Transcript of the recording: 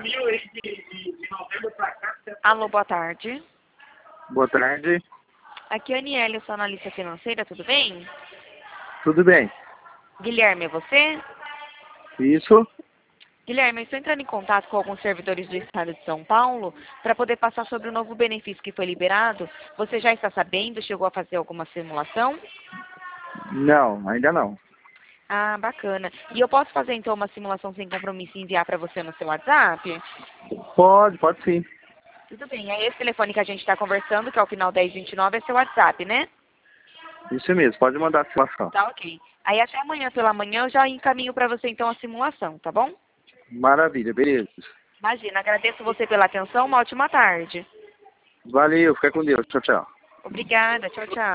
Alô, boa tarde. Boa tarde. Aqui é a Aniele, sou analista financeira, tudo bem? Tudo bem? Guilherme, é você? Isso? Guilherme, eu estou entrando em contato com alguns servidores do estado de São Paulo para poder passar sobre o novo benefício que foi liberado. Você já está sabendo? Chegou a fazer alguma simulação? Não, ainda não. Ah, bacana. E eu posso fazer então uma simulação sem compromisso e enviar para você no seu WhatsApp? Pode sim. Tudo bem. É esse telefone que a gente está conversando, que é o final 1029, é seu WhatsApp, né? Isso mesmo, pode mandar a situação. Tá ok. Aí até amanhã pela manhã eu já encaminho para você então a simulação, tá bom? Maravilha, beleza. Imagina, agradeço você pela atenção, uma ótima tarde. Valeu, fica com Deus. Tchau, tchau. Obrigada, tchau, tchau.